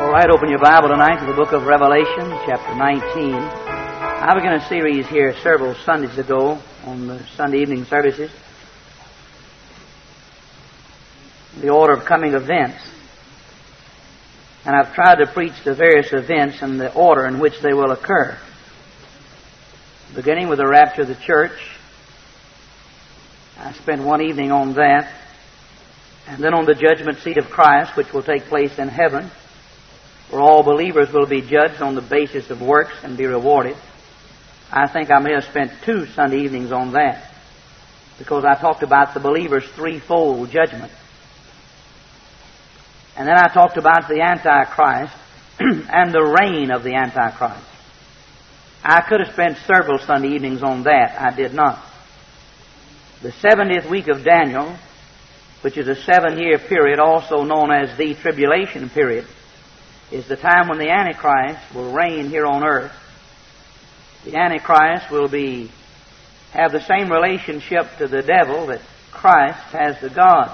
All right, open your Bible tonight to the book of Revelation, chapter 19. I began a series here several Sundays ago on the Sunday evening services, the order of coming events. And I've tried to preach the various events and the order in which they will occur. Beginning with the rapture of the church, I spent one evening on that, and then on the judgment seat of Christ, which will take place in heaven, where all believers will be judged on the basis of works and be rewarded. I think I may have spent 2 Sunday evenings on that, because I talked about the believer's threefold judgment. And then I talked about the Antichrist and the reign of the Antichrist. I could have spent several Sunday evenings on that. I did not. The 70th week of Daniel, which is a 7-year period, also known as the tribulation period, is the time when the Antichrist will reign here on earth. The Antichrist will have the same relationship to the devil that Christ has to God.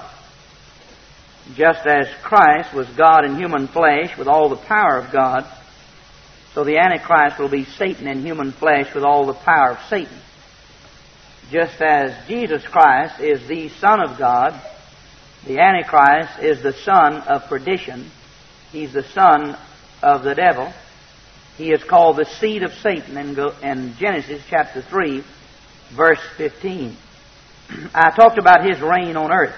Just as Christ was God in human flesh with all the power of God, so the Antichrist will be Satan in human flesh with all the power of Satan. Just as Jesus Christ is the Son of God, the Antichrist is the son of perdition. He's the son of the devil. He is called the seed of Satan in Genesis chapter 3, verse 15. I talked about his reign on earth.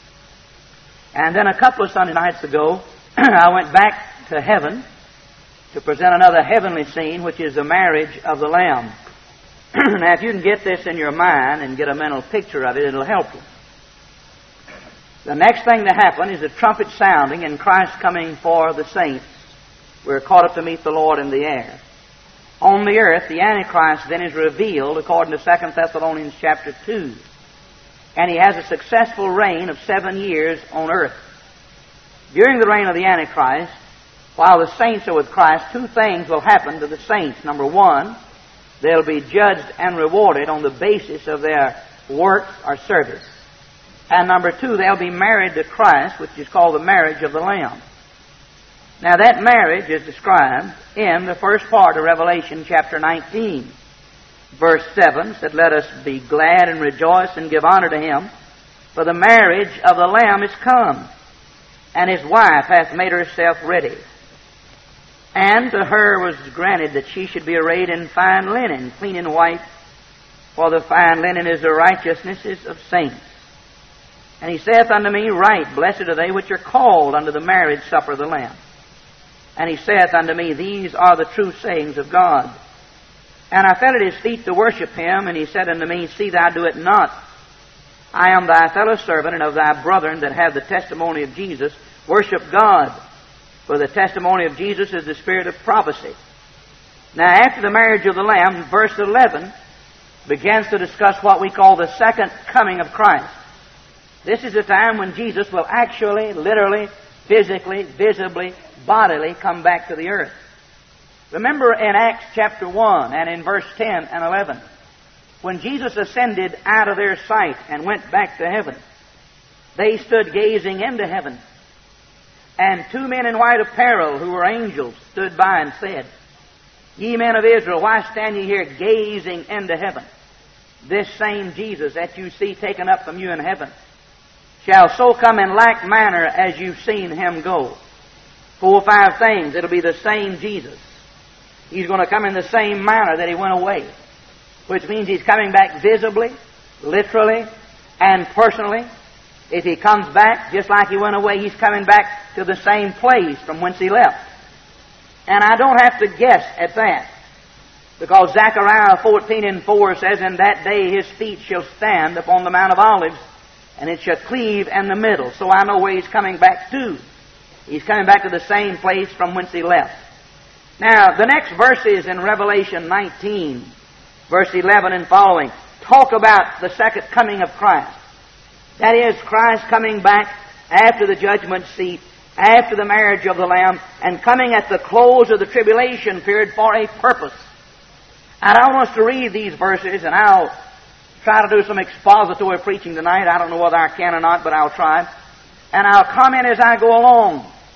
And then a couple of Sunday nights ago, I went back to heaven to present another heavenly scene, which is the marriage of the Lamb. Now, if you can get this in your mind and get a mental picture of it, it'll help you. The next thing to happen is a trumpet sounding and Christ coming for the saints. We're caught up to meet the Lord in the air. On the earth, the Antichrist then is revealed according to 2 Thessalonians chapter 2. And he has a successful reign of 7 years on earth. During the reign of the Antichrist, while the saints are with Christ, 2 things will happen to the saints. Number 1, they'll be judged and rewarded on the basis of their work or service. And number 2, they'll be married to Christ, which is called the marriage of the Lamb. Now that marriage is described in the first part of Revelation chapter 19. Verse 7 said, "Let us be glad and rejoice and give honor to him, for the marriage of the Lamb is come, and his wife hath made herself ready. And to her was granted that she should be arrayed in fine linen, clean and white, for the fine linen is the righteousness of saints. And he saith unto me, Right, blessed are they which are called unto the marriage supper of the Lamb. And he saith unto me, These are the true sayings of God. And I fell at his feet to worship him, and he said unto me, See thou do it not. I am thy fellow servant, and of thy brethren that have the testimony of Jesus. Worship God, for the testimony of Jesus is the spirit of prophecy." Now after the marriage of the Lamb, verse 11 begins to discuss what we call the second coming of Christ. This is the time when Jesus will actually, literally, physically, visibly, bodily come back to the earth. Remember in Acts chapter 1 and in verse 10 and 11, when Jesus ascended out of their sight and went back to heaven, they stood gazing into heaven. And 2 men in white apparel, who were angels, stood by and said, Ye men of Israel, why stand ye here gazing into heaven? This same Jesus that you see taken up from you in heaven shall so come in like manner as you've seen him go. 4 or 5 things. It'll be the same Jesus. He's going to come in the same manner that he went away, which means he's coming back visibly, literally, and personally. If he comes back just like he went away, he's coming back to the same place from whence he left. And I don't have to guess at that, because Zechariah 14:4 says, In that day his feet shall stand upon the Mount of Olives, and it shall cleave in the middle. So I know where he's coming back to. He's coming back to the same place from whence he left. Now, the next verses in Revelation 19, verse 11 and following, talk about the second coming of Christ. That is, Christ coming back after the judgment seat, after the marriage of the Lamb, and coming at the close of the tribulation period for a purpose. And I want us to read these verses, and I'll try to do some expository preaching tonight. I don't know whether I can or not, but I'll try. And I'll comment as I go along.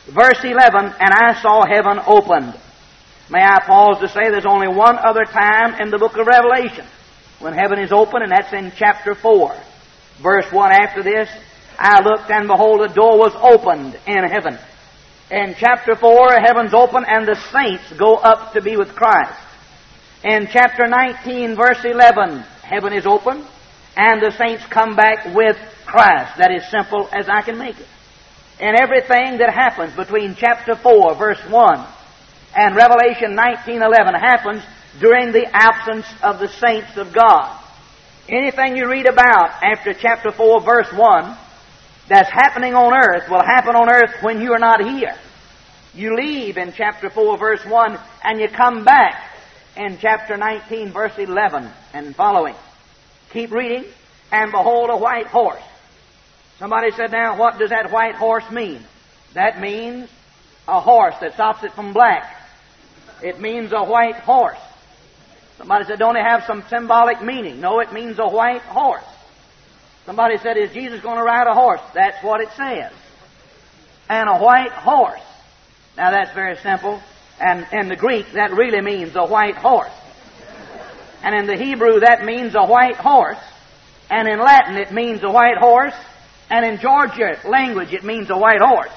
Verse 11, and I saw heaven opened. May I pause to say there's only one other time in the book of Revelation when heaven is open, and that's in chapter 4. Verse 1 after this, I looked, and behold, a door was opened in heaven. In chapter 4, heaven's open, and the saints go up to be with Christ. In chapter 19, verse 11, heaven is open, and the saints come back with Christ. That is simple as I can make it. And everything that happens between chapter 4, verse 1, and Revelation 19:11 happens during the absence of the saints of God. Anything you read about after chapter 4, verse 1, that's happening on earth will happen on earth when you are not here. You leave in chapter 4, verse 1, and you come back in chapter 19, verse 11 and following. Keep reading. And behold, a white horse. Somebody said, now, what does that white horse mean? That means a horse that stops it from black. It means a white horse. Somebody said, don't it have some symbolic meaning? No, it means a white horse. Somebody said, is Jesus going to ride a horse? That's what it says. And a white horse. Now that's very simple. And in the Greek, that really means a white horse. And in the Hebrew, that means a white horse. And in Latin, it means a white horse. And in Georgia language, it means a white horse.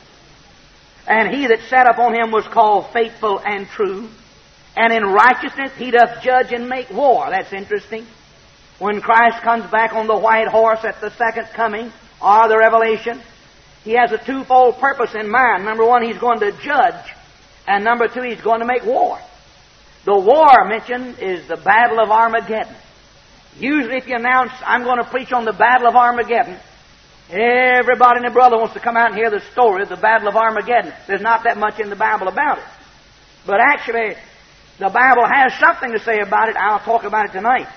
And he that sat upon him was called Faithful and True. And in righteousness he doth judge and make war. That's interesting. When Christ comes back on the white horse at the second coming, or the revelation, he has a twofold purpose in mind. Number one, he's going to judge. And number two, he's going to make war. The war mentioned is the Battle of Armageddon. Usually if you announce, I'm going to preach on the Battle of Armageddon, everybody and their brother wants to come out and hear the story of the Battle of Armageddon. There's not that much in the Bible about it. But actually, the Bible has something to say about it. I'll talk about it tonight.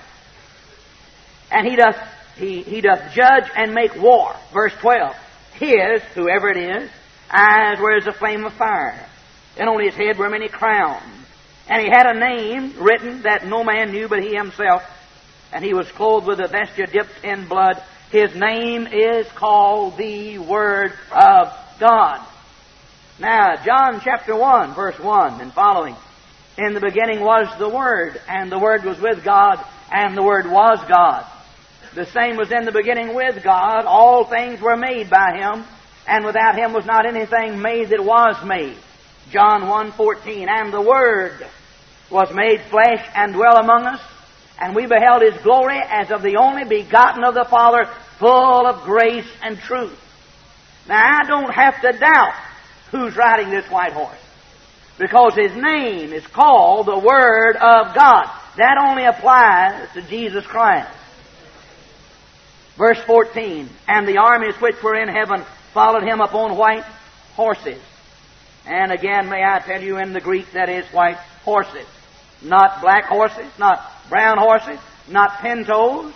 And he doth judge and make war. Verse 12. His, whoever it is, eyes were as a flame of fire, and on his head were many crowns. And he had a name written that no man knew but he himself. And he was clothed with a vesture dipped in blood. His name is called the Word of God. Now, John chapter 1, verse 1 and following. In the beginning was the Word, and the Word was with God, and the Word was God. The same was in the beginning with God. All things were made by Him, and without Him was not anything made that was made. John 1:14. And the Word was made flesh and dwelt among us, and we beheld His glory as of the only begotten of the Father, full of grace and truth. Now, I don't have to doubt who's riding this white horse, because His name is called the Word of God. That only applies to Jesus Christ. Verse 14, and the armies which were in heaven followed Him upon white horses. And again, may I tell you, in the Greek, that is white horses. Not black horses, not brown horses, not pintos,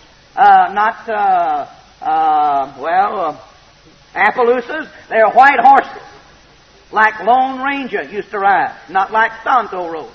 Appaloosas. They're white horses, like Lone Ranger used to ride, not like Tonto rode.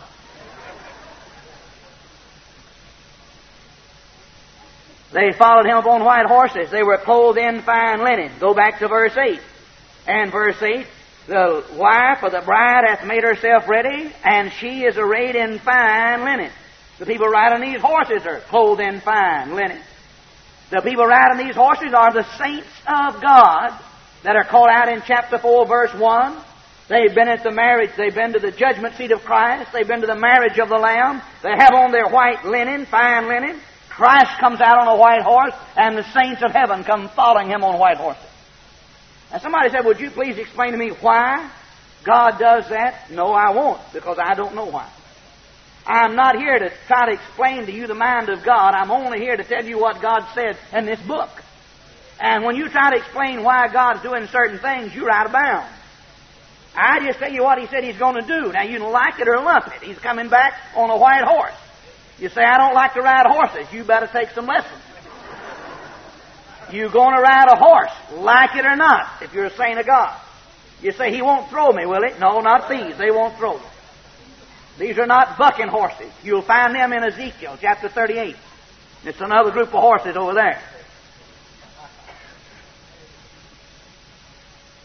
They followed Him upon white horses. They were clothed in fine linen. Go back to verse 8. And verse 8, the wife of the bride hath made herself ready, and she is arrayed in fine linen. The people riding these horses are clothed in fine linen. The people riding these horses are the saints of God that are called out in chapter 4, verse 1. They've been at the marriage. They've been to the judgment seat of Christ. They've been to the marriage of the Lamb. They have on their white linen, fine linen. Christ comes out on a white horse, and the saints of heaven come following Him on white horses. And somebody said, would you please explain to me why God does that? No, I won't, because I don't know why. I'm not here to try to explain to you the mind of God. I'm only here to tell you what God said in this book. And when you try to explain why God's doing certain things, you're out of bounds. I just tell you what He said He's going to do. Now, you can like it or lump it. He's coming back on a white horse. You say, I don't like to ride horses. You better take some lessons. You're going to ride a horse, like it or not, if you're a saint of God. You say, He won't throw me, will He? No, not these. They won't throw me. These are not bucking horses. You'll find them in Ezekiel chapter 38. It's another group of horses over there.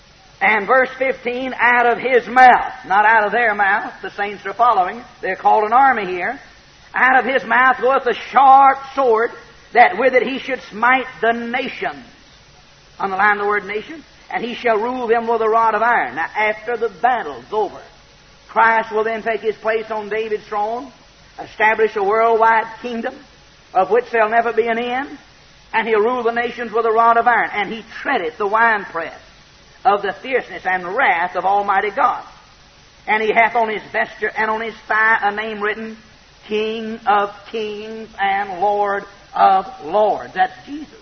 And verse 15, out of His mouth, not out of their mouth, the saints are following, they're called an army here. Out of His mouth goeth a sharp sword, that with it He should smite the nations. Underline the word nation. And He shall rule them with a rod of iron. Now, after the battle's over, Christ will then take His place on David's throne, establish a worldwide kingdom, of which there'll never be an end, and He'll rule the nations with a rod of iron. And He treadeth the winepress of the fierceness and wrath of Almighty God. And He hath on His vesture and on His thigh a name written, King of Kings and Lord of Lords. That's Jesus.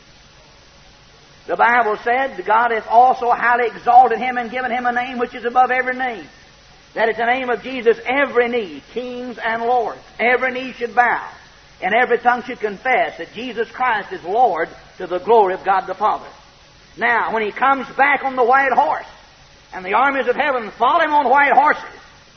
The Bible said, God hath also highly exalted Him and given Him a name which is above every name. That at the name of Jesus every knee, kings and lords, every knee should bow, and every tongue should confess that Jesus Christ is Lord, to the glory of God the Father. Now, when He comes back on the white horse, and the armies of heaven follow Him on white horses,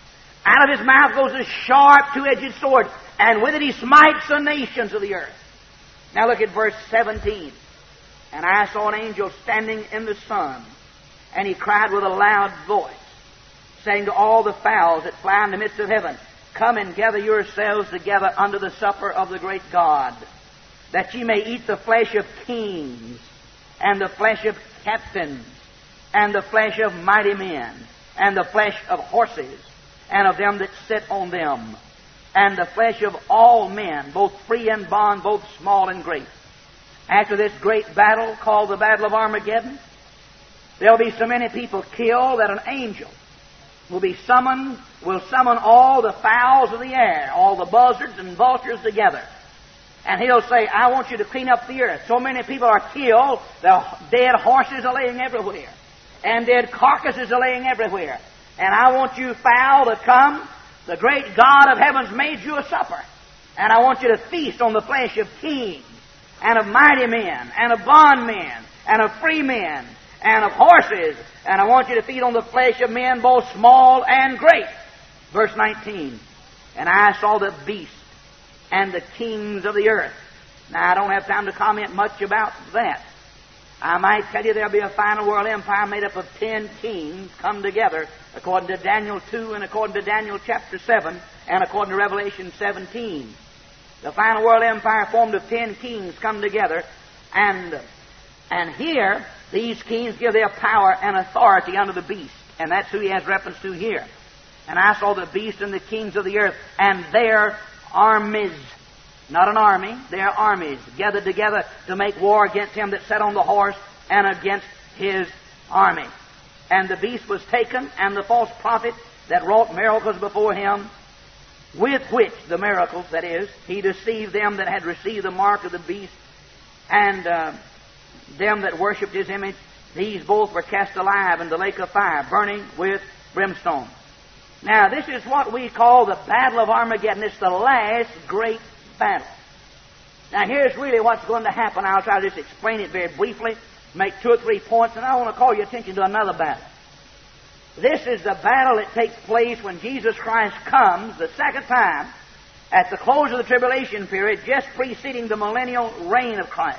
out of His mouth goes a sharp two-edged sword, and with it He smites the nations of the earth. Now look at verse 17. And I saw an angel standing in the sun, and he cried with a loud voice, saying to all the fowls that fly in the midst of heaven, Come and gather yourselves together unto the supper of the great God, that ye may eat the flesh of kings, and the flesh of captains, and the flesh of mighty men, and the flesh of horses, and of them that sit on them, and the flesh of all men, both free and bond, both small and great. After this great battle, called the Battle of Armageddon, there'll be so many people killed that an angel will summon all the fowls of the air, all the buzzards and vultures together. And he'll say, I want you to clean up the earth. So many people are killed, the dead horses are laying everywhere, and dead carcasses are laying everywhere. And I want you, fowl, to come. The great God of heaven's made you a supper. And I want you to feast on the flesh of kings, and of mighty men, and of bondmen, and of free men, and of horses. And I want you to feed on the flesh of men, both small and great. Verse 19. And I saw the beast and the kings of the earth. Now, I don't have time to comment much about that. I might tell you there'll be a final world empire made up of 10 kings come together, according to Daniel 2 and according to Daniel chapter 7 and according to Revelation 17. The final world empire formed of 10 kings come together, and here these kings give their power and authority unto the beast, and that's who he has reference to here. And I saw the beast and the kings of the earth, and their armies, not an army, their armies, gathered together to make war against him that sat on the horse and against his army. And the beast was taken, and the false prophet that wrought miracles before him, with which, the miracles, that is, he deceived them that had received the mark of the beast, and them that worshipped his image. These both were cast alive in the lake of fire, burning with brimstone. Now, this is what we call the Battle of Armageddon. It's the last great battle. Now, here's really what's going to happen. I'll try to just explain it very briefly, make 2 or 3 points, and I want to call your attention to another battle. This is the battle that takes place when Jesus Christ comes the second time at the close of the tribulation period, just preceding the millennial reign of Christ.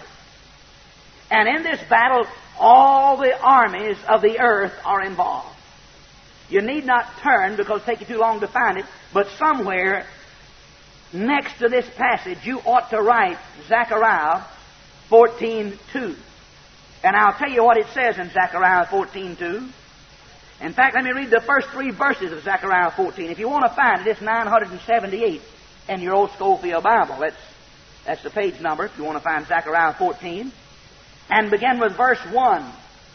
And in this battle, all the armies of the earth are involved. You need not turn because it'll take you too long to find it, but somewhere next to this passage you ought to write Zechariah 14:2. And I'll tell you what it says in Zechariah 14:2. In fact, let me read the first 3 verses of Zechariah 14. If you want to find it, it's 978 in your old Schofield Bible. That's the page number if you want to find Zechariah 14. And begin with verse 1.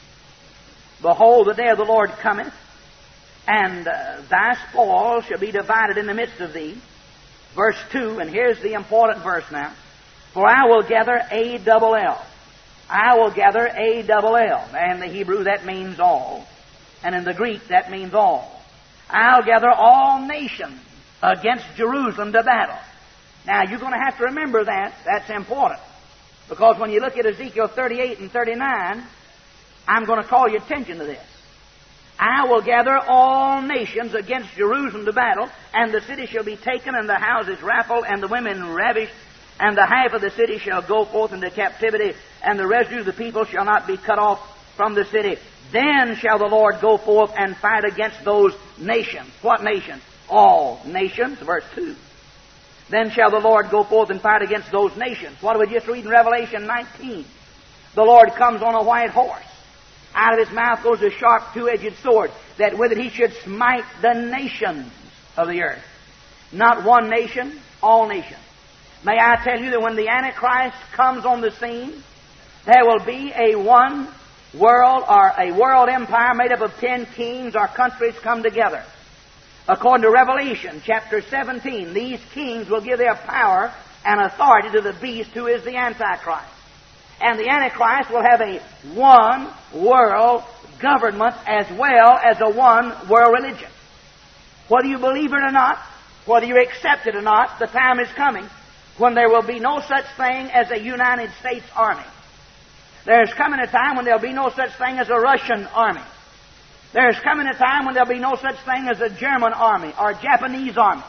Behold, the day of the Lord cometh, and thy spoil shall be divided in the midst of thee. Verse 2, and here's the important verse now. For I will gather A-double-L. I will gather A-double-L. And in the Hebrew that means all. And in the Greek that means all. I'll gather all nations against Jerusalem to battle. Now you're going to have to remember that. That's important. Because when you look at Ezekiel 38 and 39, I'm going to call your attention to this. I will gather all nations against Jerusalem to battle, and the city shall be taken, and the houses raffled, and the women ravished, and the half of the city shall go forth into captivity, and the residue of the people shall not be cut off from the city. Then shall the Lord go forth and fight against those nations. What nations? All nations. Verse 2. Then shall the Lord go forth and fight against those nations. What do we just read in Revelation 19? The Lord comes on a white horse. Out of his mouth goes a sharp two-edged sword, that with it he should smite the nations of the earth. Not one nation, all nations. May I tell you that when the Antichrist comes on the scene, there will be a one world or a world empire made up of 10 kings or countries come together. According to Revelation chapter 17, these kings will give their power and authority to the beast who is the Antichrist. And the Antichrist will have a one world government as well as a one world religion. Whether you believe it or not, whether you accept it or not, the time is coming when there will be no such thing as a United States Army. There's coming a time when there will be no such thing as a Russian army. There's coming a time when there will be no such thing as a German army or a Japanese army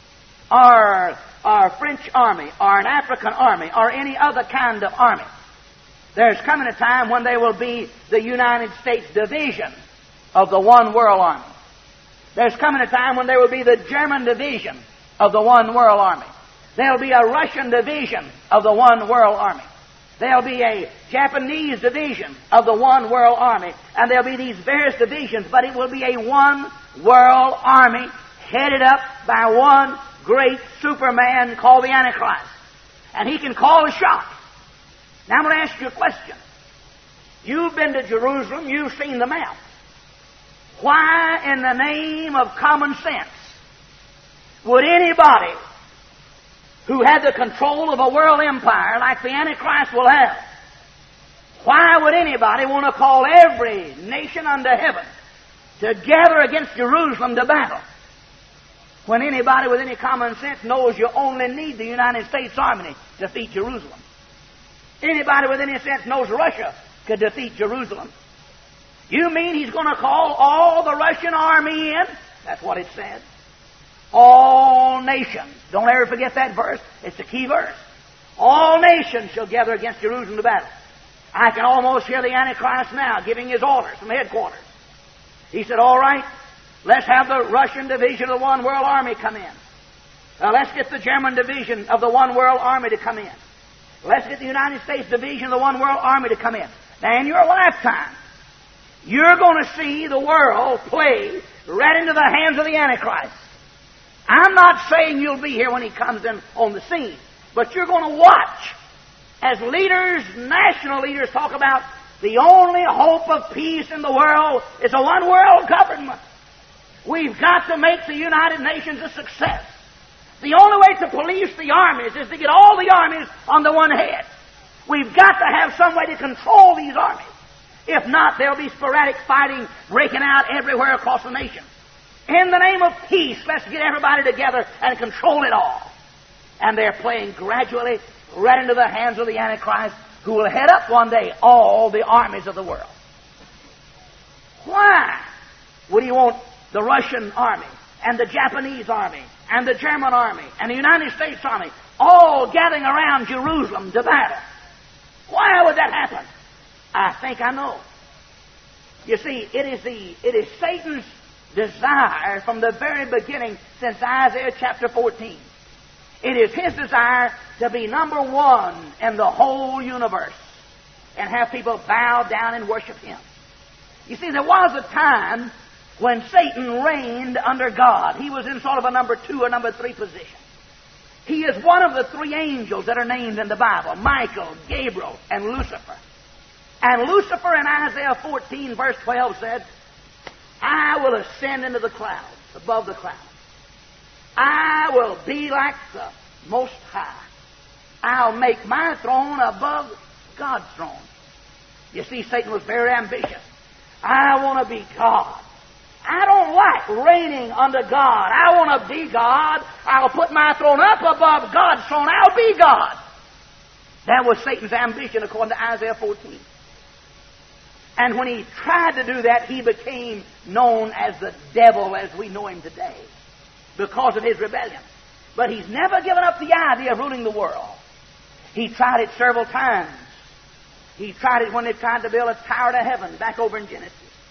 or a French army or an African army or any other kind of army. There's coming a time when there will be the United States division of the one world army. There's coming a time when there will be the German division of the one world army. There'll be a Russian division of the one world army. There'll be a Japanese division of the one world army. And there'll be these various divisions, but it will be a one world army headed up by one great superman called the Antichrist. And he can call the shots. Now I'm going to ask you a question. You've been to Jerusalem, you've seen the map. Why in the name of common sense would anybody who had the control of a world empire like the Antichrist will have, why would anybody want to call every nation under heaven together against Jerusalem to battle? When anybody with any common sense knows you only need the United States Army to defeat Jerusalem. Anybody with any sense knows Russia could defeat Jerusalem. You mean he's going to call all the Russian army in? That's what it said. All nations. Don't ever forget that verse. It's a key verse. All nations shall gather against Jerusalem to battle. I can almost hear the Antichrist now giving his orders from headquarters. He said, all right, let's have the Russian division of the one world army come in. Let's get the German division of the one world army to come in. Let's get the United States division of the one world army to come in. Now, in your lifetime, you're going to see the world play right into the hands of the Antichrist. I'm not saying you'll be here when he comes in on the scene, but you're going to watch as leaders, national leaders, talk about the only hope of peace in the world is a one world government. We've got to make the United Nations a success. The only way to police the armies is to get all the armies under one head. We've got to have some way to control these armies. If not, there'll be sporadic fighting breaking out everywhere across the nation. In the name of peace, let's get everybody together and control it all. And they're playing gradually right into the hands of the Antichrist, who will head up one day all the armies of the world. Why would he want the Russian army and the Japanese army and the German army and the United States Army all gathering around Jerusalem to battle? Why would that happen? I think I know. You see, it is Satan's desire from the very beginning since Isaiah chapter 14. It is his desire to be number one in the whole universe and have people bow down and worship him. You see, there was a time when Satan reigned under God. He was in sort of a number 2 or number 3 position. He is one of the 3 angels that are named in the Bible, Michael, Gabriel, and Lucifer. And Lucifer in Isaiah 14 verse 12 said, I will ascend into the clouds, above the clouds. I will be like the Most High. I'll make my throne above God's throne. You see, Satan was very ambitious. I want to be God. I don't like reigning under God. I want to be God. I'll put my throne up above God's throne. I'll be God. That was Satan's ambition according to Isaiah 14. And when he tried to do that, he became known as the devil as we know him today because of his rebellion. But he's never given up the idea of ruling the world. He tried it several times. He tried it when they tried to build a tower to heaven back over in Genesis.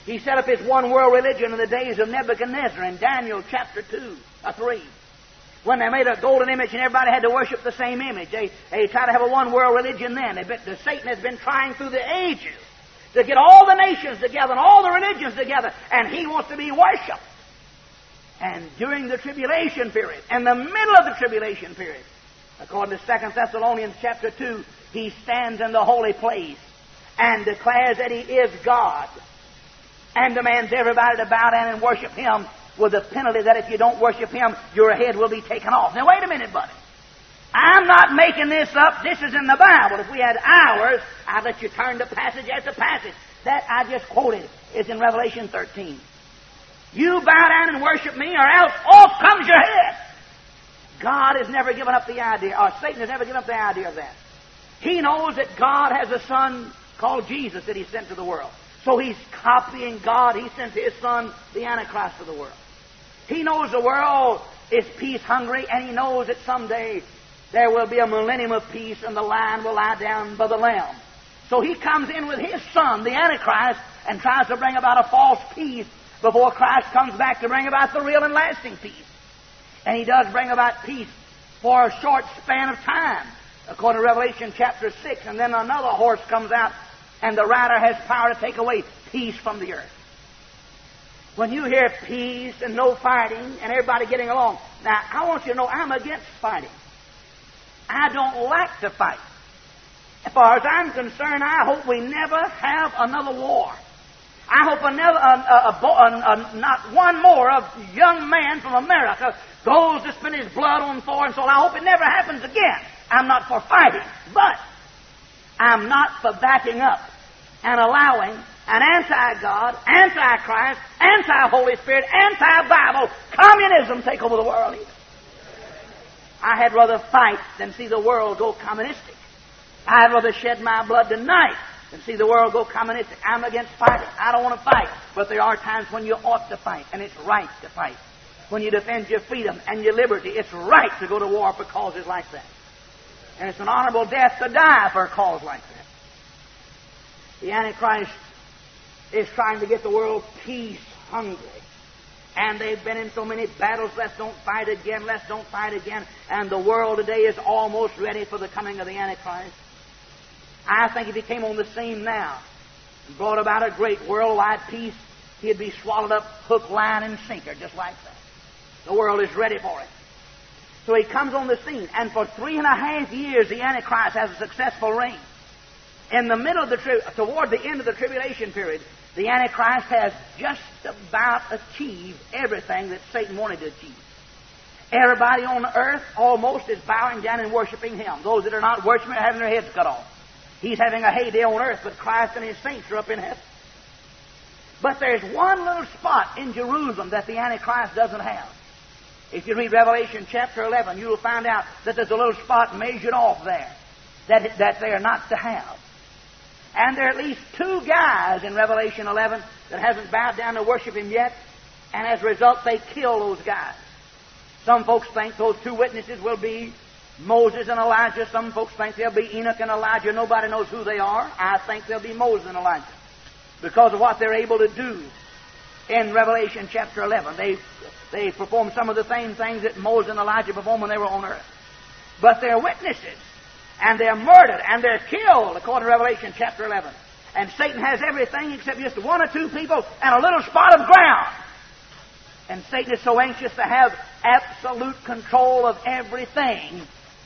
He set up his one world religion in the days of Nebuchadnezzar in Daniel chapter 3. When they made a golden image and everybody had to worship the same image. They tried to have a one world religion then. Satan has been trying through the ages to get all the nations together and all the religions together, and he wants to be worshipped. And during the tribulation period, in the middle of the tribulation period, according to 2 Thessalonians chapter 2, he stands in the holy place and declares that he is God and demands everybody to bow down and worship him, with the penalty that if you don't worship him, your head will be taken off. Now, wait a minute, buddy. I'm not making this up. This is in the Bible. If we had hours, I'd let you turn to passage after passage. That I just quoted is in Revelation 13. You bow down and worship me, or else off comes your head. God has never given up the idea, or Satan has never given up the idea of that. He knows that God has a son called Jesus that he sent to the world. So he's copying God. He sent his son, the Antichrist, to the world. He knows the world is peace hungry, and he knows that someday there will be a millennium of peace and the lion will lie down by the lamb. So he comes in with his son, the Antichrist, and tries to bring about a false peace before Christ comes back to bring about the real and lasting peace. And he does bring about peace for a short span of time, according to Revelation chapter 6. And then another horse comes out, and the rider has power to take away peace from the earth. When you hear peace and no fighting and everybody getting along, now I want you to know I'm against fighting. I don't like to fight. As far as I'm concerned, I hope we never have another war. I hope not one more of young man from America goes to spend his blood on foreign soil. I hope it never happens again. I'm not for fighting, but I'm not for backing up and allowing an anti-God, anti-Christ, anti-Holy Spirit, anti-Bible communism take over the world either. I had rather fight than see the world go communistic. I'd rather shed my blood tonight than see the world go communistic. I'm against fighting. I don't want to fight. But there are times when you ought to fight, and it's right to fight. When you defend your freedom and your liberty, it's right to go to war for causes like that. And it's an honorable death to die for a cause like that. The Antichrist is trying to get the world peace hungry. And they've been in so many battles, let's don't fight again, let's don't fight again. And the world today is almost ready for the coming of the Antichrist. I think if he came on the scene now and brought about a great worldwide peace, he'd be swallowed up hook, line, and sinker, just like that. The world is ready for it. So he comes on the scene, and for 3.5 years the Antichrist has a successful reign. In the middle of toward the end of the tribulation period, the Antichrist has just about achieved everything that Satan wanted to achieve. Everybody on the earth almost is bowing down and worshiping him. Those that are not worshiping are having their heads cut off. He's having a heyday on earth, but Christ and his saints are up in heaven. But there's one little spot in Jerusalem that the Antichrist doesn't have. If you read Revelation chapter 11, you will find out that there's a little spot measured off there that they are not to have. And there are at least 2 guys in Revelation 11 that hasn't bowed down to worship him yet, and as a result they kill those guys. Some folks think those 2 witnesses will be Moses and Elijah. Some folks think they'll be Enoch and Elijah. Nobody knows who they are. I think they'll be Moses and Elijah because of what they're able to do in Revelation chapter 11. They perform some of the same things that Moses and Elijah performed when they were on earth. But they're witnesses, and they're murdered, and they're killed, according to Revelation chapter 11. And Satan has everything except just 1 or 2 people and a little spot of ground. And Satan is so anxious to have absolute control of everything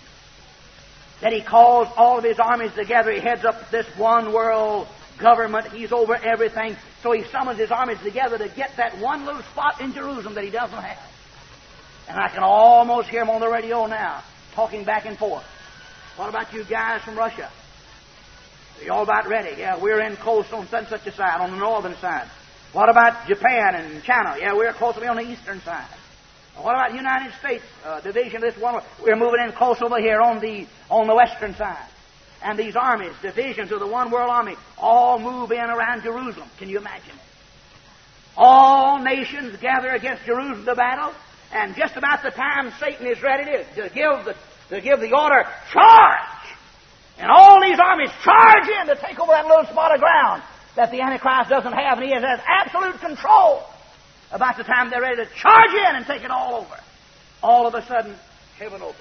that he calls all of his armies together. He heads up this one world government. He's over everything. So he summons his armies together to get that one little spot in Jerusalem that he doesn't have. And I can almost hear him on the radio now, talking back and forth. What about you guys from Russia? Are you all about ready? Yeah, we're in close on such a side, on the northern side. What about Japan and China? Yeah, we're close to be on the eastern side. What about the United States division of this one? We're moving in close over here on the western side. And these armies, divisions of the one world army, all move in around Jerusalem. Can you imagine it? All nations gather against Jerusalem to battle, and just about the time Satan is ready to give the order, charge! And all these armies charge in to take over that little spot of ground. that the Antichrist doesn't have, and he has absolute control about the time they're ready to charge in and take it all over. All of a sudden, heaven opens.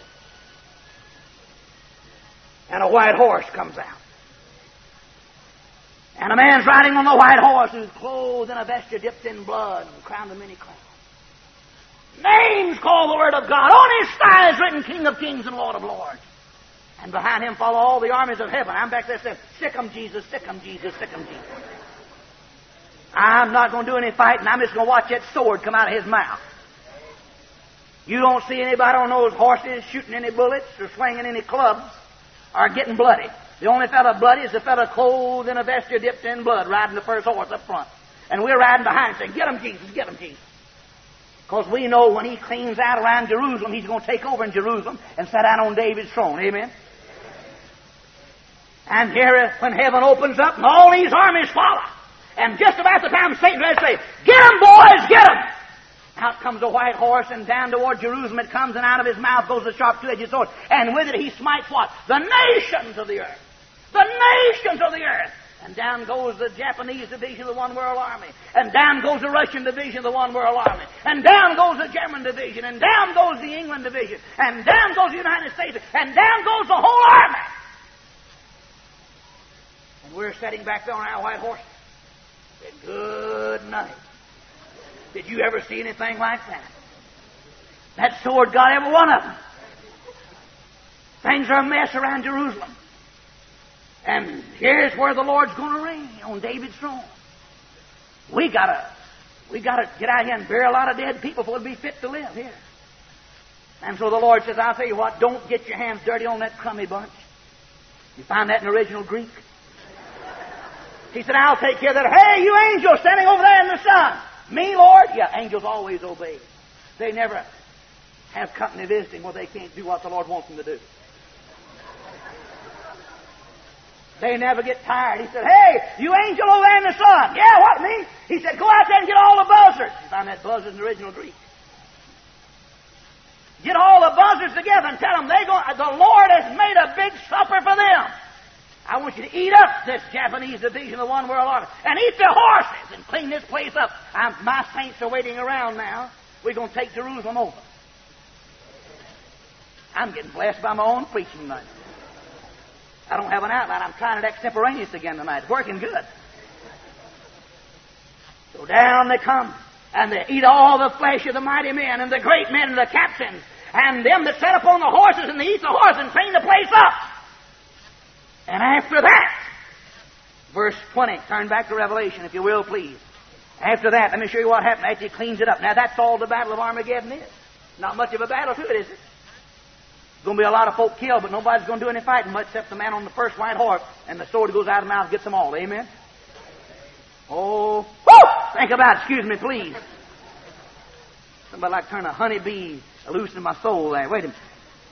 And a white horse comes out. And a man's riding on the white horse who's clothed in a vesture dipped in blood and crowned with many crowns. Names call the Word of God. On his thigh is written King of Kings and Lord of Lords. And behind him follow all the armies of heaven. I'm back there saying, sick 'em, Jesus, sick 'em, Jesus, sick 'em, Jesus. I'm not going to do any fighting. I'm just going to watch that sword come out of his mouth. You don't see anybody on those horses shooting any bullets or swinging any clubs or getting bloody. The only fellow bloody is the fellow clothed in a vesture dipped in blood, riding the first horse up front. And we're riding behind saying, get him, Jesus, get him, Jesus. Because we know when he cleans out around Jerusalem, he's going to take over in Jerusalem and sit down on David's throne. Amen? And here, when heaven opens up and all these armies follow, and just about the time Satan's ready to say, get him, boys, get him! Out comes a white horse, and down toward Jerusalem it comes, and out of his mouth goes the sharp two-edged sword. And with it he smites what? The nations of the earth. The nations of the earth. And down goes the Japanese division of the One World Army. And down goes the Russian division of the One World Army. And down goes the German division. And down goes the England division. And down goes the United States. And down goes the whole army. And we're sitting back there on our white horses. Good night. Did you ever see anything like that? That sword got every one of them. Things are a mess around Jerusalem. And here's where the Lord's going to reign, on David's throne. We gotta get out here and bury a lot of dead people before it'll be fit to live here. And so the Lord says, I'll tell you what, don't get your hands dirty on that crummy bunch. You find that in original Greek? He said, I'll take care of that. Hey, you angels standing over there in the sun. Me, Lord? Yeah, angels always obey. They never have company visiting where they can't do what the Lord wants them to do. They never get tired. He said, hey, you angel over there in the sun. Yeah, what, me? He said, go out there and get all the buzzards. You find that buzzard in the original Greek. Get all the buzzards together and tell them the Lord has made a big supper for them. I want you to eat up this Japanese division of the One World Army and eat their horses and clean this place up. My saints are waiting around now. We're going to take Jerusalem over. I'm getting blessed by my own preaching tonight. I don't have an outline. I'm trying it extemporaneous again tonight. It's working good. So down they come, and they eat all the flesh of the mighty men and the great men and the captains and them that sat upon the horses, and they eat the horse and clean the place up. And after that, verse 20, turn back to Revelation, if you will, please. After that, let me show you what happened after he cleans it up. Now, that's all the Battle of Armageddon is. Not much of a battle to it, is it? There's going to be a lot of folk killed, but nobody's going to do any fighting much except the man on the first white horse, and the sword goes out of the mouth and gets them all. Amen? Oh, whoo! Think about it. Excuse me, please. Somebody like to turn a honeybee loose in my soul there. Wait a minute.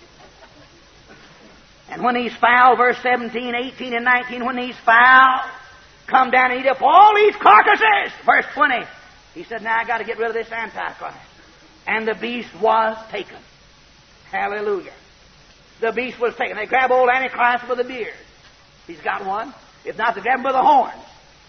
And when these foul, verse 17, 18, and 19, when these foul come down and eat up all these carcasses, verse 20, he said, now I got to get rid of this Antichrist. And the beast was taken. Hallelujah. The beast was taken. They grab old Antichrist by the beard. He's got one. If not, they grab him by the horns.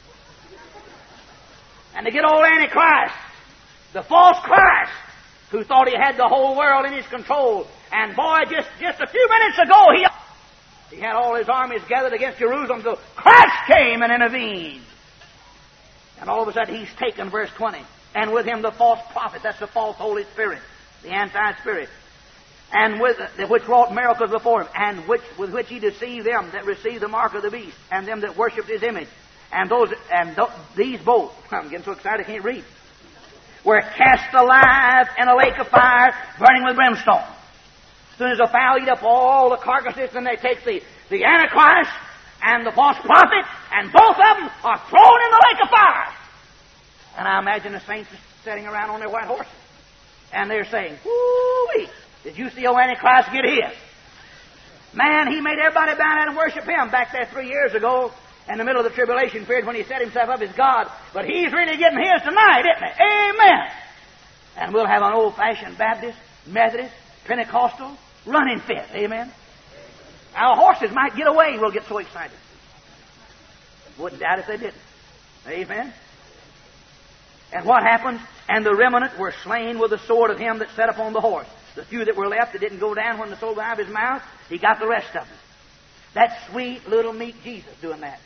And they get old Antichrist, the false Christ, who thought he had the whole world in his control. And boy, just a few minutes ago, he had all his armies gathered against Jerusalem, so Christ came and intervened. And all of a sudden, he's taken, verse 20. And with him the false prophet, that's the false Holy Spirit, the anti-spirit. And which wrought miracles before him, and with which he deceived them that received the mark of the beast, and them that worshipped his image. And these both, I'm getting so excited I can't read, were cast alive in a lake of fire, burning with brimstone. As soon as the fowl eat up all the carcasses, then they take the Antichrist and the false prophet, and both of them are thrown in the lake of fire. And I imagine the saints sitting around on their white horses, and they're saying, woo-wee, did you see old Antichrist get his? Man, he made everybody bow down and worship him back there 3 years ago in the middle of the tribulation period when he set himself up as God. But he's really getting his tonight, isn't he? Amen. And we'll have an old-fashioned Baptist, Methodist, Pentecostal running fit. Amen. Our horses might get away. We'll get so excited. Wouldn't doubt if they didn't. Amen. And what happened? And the remnant were slain with the sword of him that sat upon the horse. The few that were left that didn't go down when the sword went out of his mouth, he got the rest of them. That sweet little meek Jesus doing that.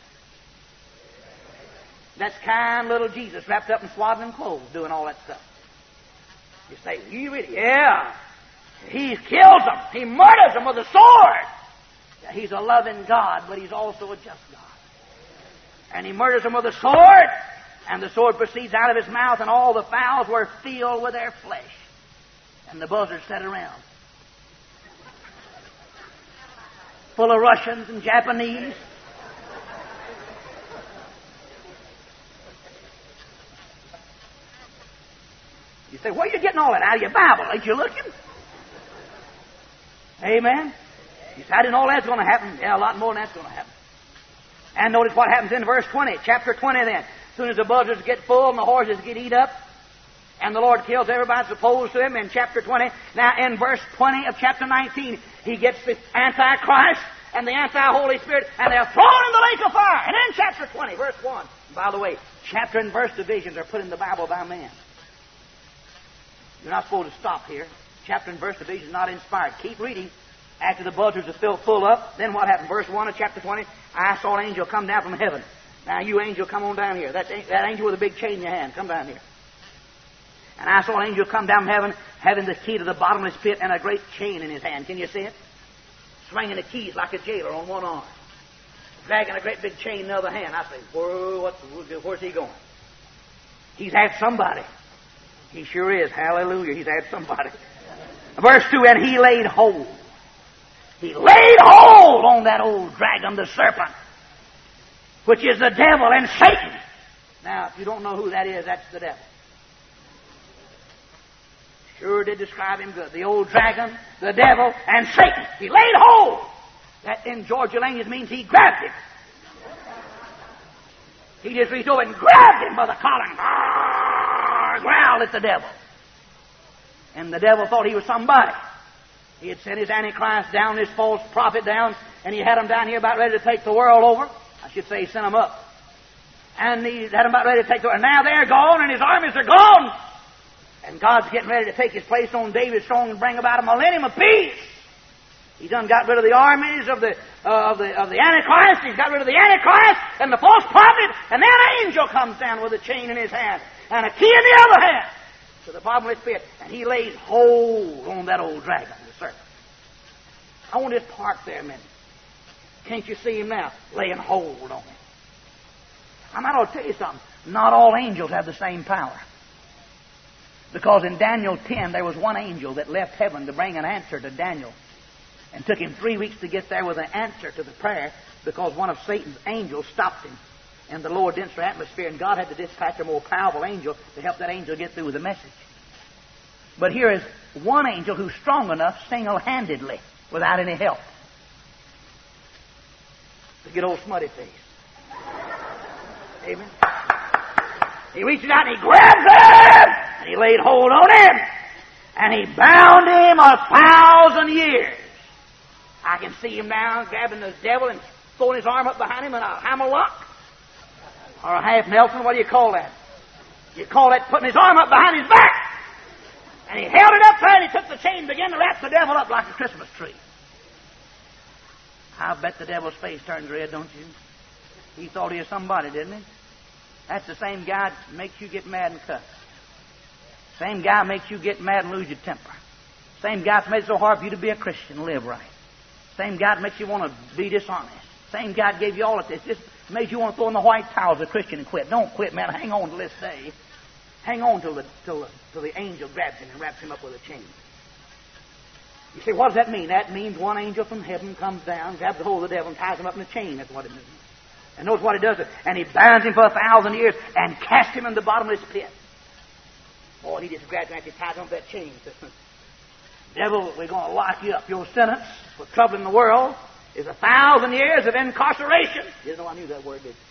That's kind little Jesus wrapped up in swaddling clothes doing all that stuff. You say, you really? Yeah. He kills them. He murders them with a sword. Yeah, he's a loving God, but he's also a just God. And he murders them with a sword, and the sword proceeds out of his mouth, and all the fowls were filled with their flesh. And the buzzards sat around, full of Russians and Japanese. You say, where are you getting all that out of your Bible? Ain't you looking? Amen. You say, I didn't know that's going to happen. Yeah, a lot more than that's going to happen. And notice what happens in verse 20, chapter 20 then. As soon as the buzzards get full and the horses get eat up, and the Lord kills everybody that's opposed to him in chapter 20. Now in verse 20 of chapter 19, he gets the Antichrist and the anti-Holy Spirit, and they're thrown in the lake of fire. And in chapter 20, verse 1, by the way, chapter and verse divisions are put in the Bible by man. You're not supposed to stop here. Chapter and verse division is not inspired. Keep reading. After the buzzards are still full up, then what happened? Verse 1 of chapter 20, I saw an angel come down from heaven. Now you angel, come on down here. That angel with a big chain in your hand, come down here. And I saw an angel come down from heaven, having the key to the bottomless pit and a great chain in his hand. Can you see it? Swinging the keys like a jailer on one arm, dragging a great big chain in the other hand. I say, whoa, where's he going? He's had somebody. He sure is. Hallelujah. He's had somebody. Verse 2, and he laid hold. He laid hold on that old dragon, the serpent, which is the devil and Satan. Now, if you don't know who that is, that's the devil. Sure did describe him good. The old dragon, the devil, and Satan. He laid hold. That in Georgia language means he grabbed him. He just reached over and grabbed him by the collar and growled at the devil. And the devil thought he was somebody. He had sent his Antichrist down, his false prophet down, and he had him down here about ready to take the world over. I should say he sent him up. And he had him about ready to take the world. And now they're gone, and his armies are gone. And God's getting ready to take his place on David's throne and bring about a millennium of peace. He done got rid of the armies of the Antichrist. He's got rid of the Antichrist and the false prophet. And then an angel comes down with a chain in his hand and a key in the other hand to the bottomless pit. And he lays hold on that old dragon, the serpent. I want to just park there a minute. Can't you see him now? Laying hold on him. I'm going to tell you something. Not all angels have the same power. Because in Daniel 10, there was one angel that left heaven to bring an answer to Daniel. And took him 3 weeks to get there with an answer to the prayer because one of Satan's angels stopped him in the lower, denser atmosphere, and God had to dispatch a more powerful angel to help that angel get through with the message. But here is one angel who's strong enough single-handedly, without any help, to get old smutty face. Amen. He reaches out and he grabs him, and he laid hold on him, and he bound him 1,000 years. I can see him now grabbing the devil and throwing his arm up behind him in a hammerlock or a half Nelson. What do you call that? You call that putting his arm up behind his back. And he held it up there and he took the chain and began to wrap the devil up like a Christmas tree. I bet the devil's face turns red, don't you? He thought he was somebody, didn't he? That's the same guy that makes you get mad and cuss. Same guy makes you get mad and lose your temper. Same guy that makes it so hard for you to be a Christian and live right. Same God makes you want to be dishonest. Same God gave you all of this. Just made you want to throw in the white towels as a Christian and quit. Don't quit, man. Hang on to this day. Hang on till the angel grabs him and wraps him up with a chain. You say, what does that mean? That means one angel from heaven comes down, grabs the hold of the devil, and ties him up in a chain. That's what it means. And notice what he does. And he binds him for 1,000 years and casts him in the bottomless pit. Boy, he just grabs him after he ties him up that chain. Devil, we're going to lock you up. Your sentence for troubling the world is 1,000 years of incarceration. You didn't know I knew that word, did